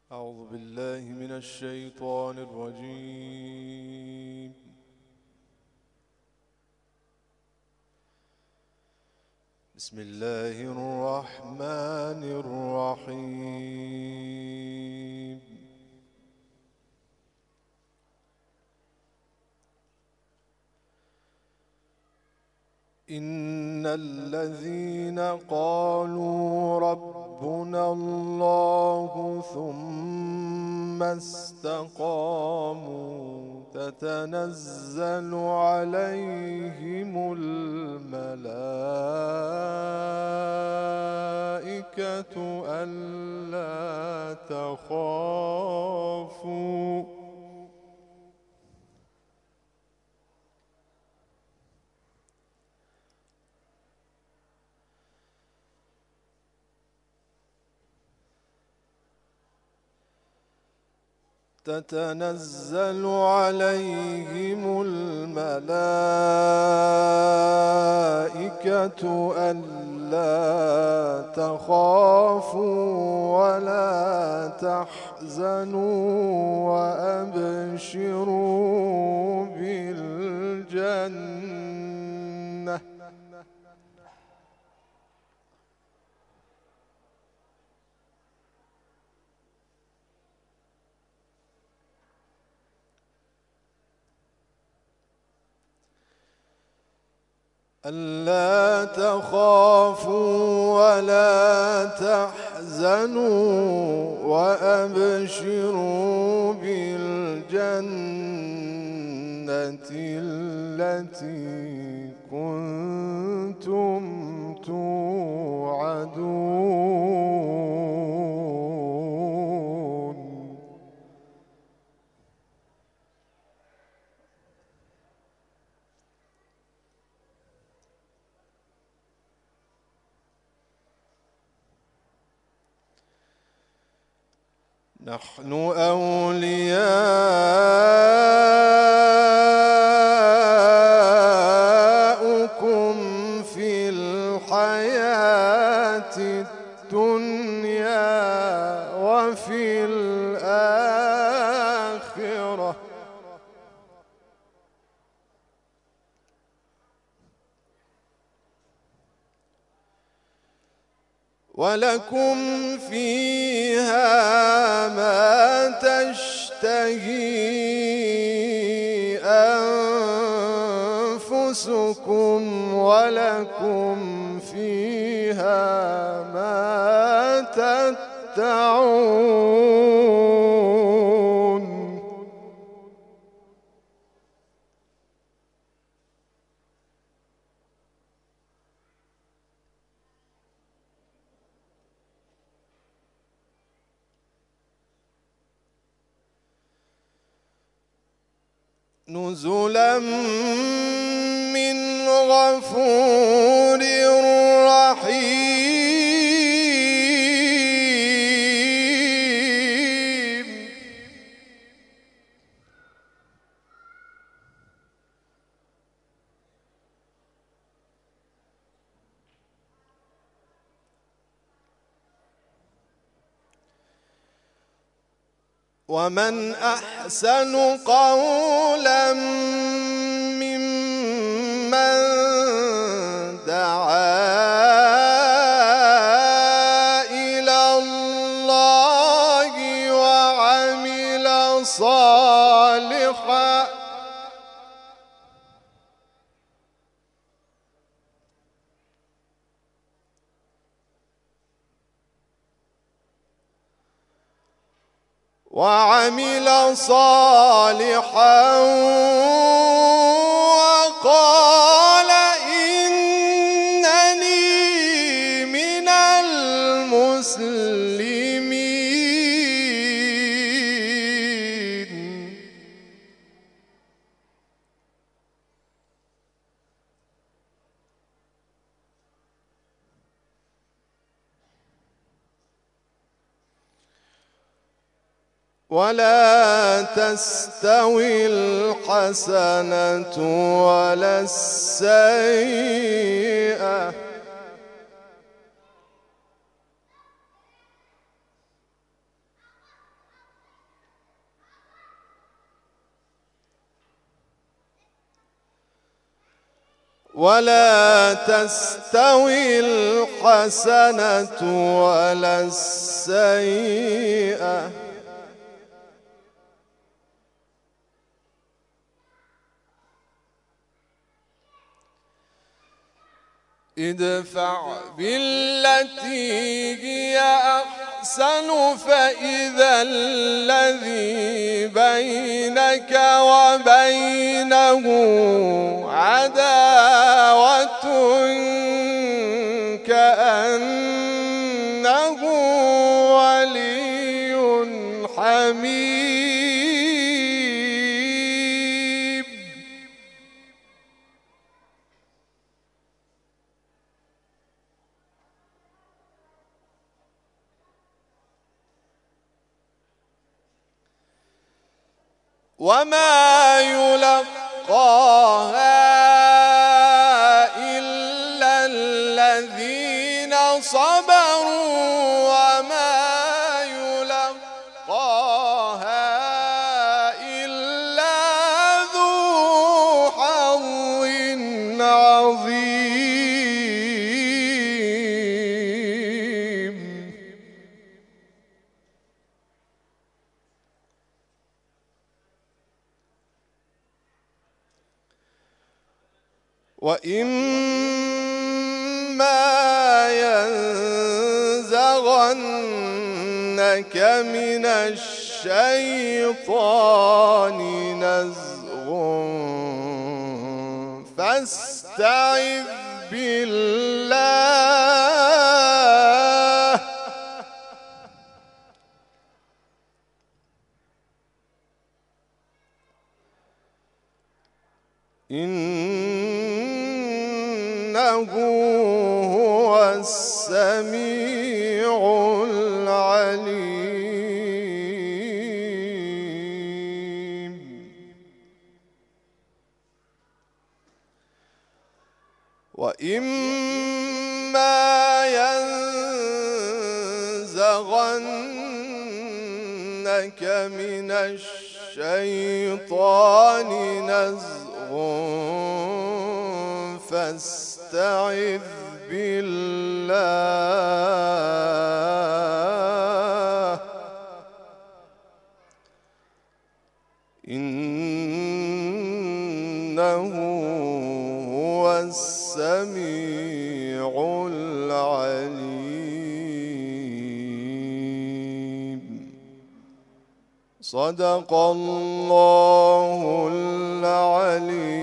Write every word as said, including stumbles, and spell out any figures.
أعوذ بالله من الشيطان الرجيم. بسم الله الرحمن الرحيم. إن الذين قالوا ربنا الله ثم استقاموا تتنزل عليهم الملائكة ألا تخافوا تتنزل عليهم الملائكة ألا تخافوا ولا تحزنوا وأبشروا بالجنة ألا تخافوا ولا تحزنوا وأبشروا بالجنة التي كنتم توعدون. نحن أولياؤكم في الحياة الدنيا وفي الآخرة ولكم فيها ما تشتهي أنفسكم ولكم فيها ما تدعون. نزلا من غفور رحيم. ومن أحسن قولا ممن دعا إلى الله وعمل صالحا وعمل صالحا وقال إنني من المسلمين. ولا تستوي الحسنة ولا السيئة ولا تستوي الحسنة ولا السيئة ادفع بالتي هي أحسن فإذا الذي بينك وبينه عداوة كأنه ولي حميم. وما يلقاها إلا الذين صبروا وما يلقاها إلا ذو حظ عظيم. وإما ينزغنك من الشيطان نزغ فاستعذ بالله إنه هو السميع العليم. وإما ينزغنك من الشيطان نزغ فاستعذ بالله إنه هو السميع العليم. صدق الله العليم.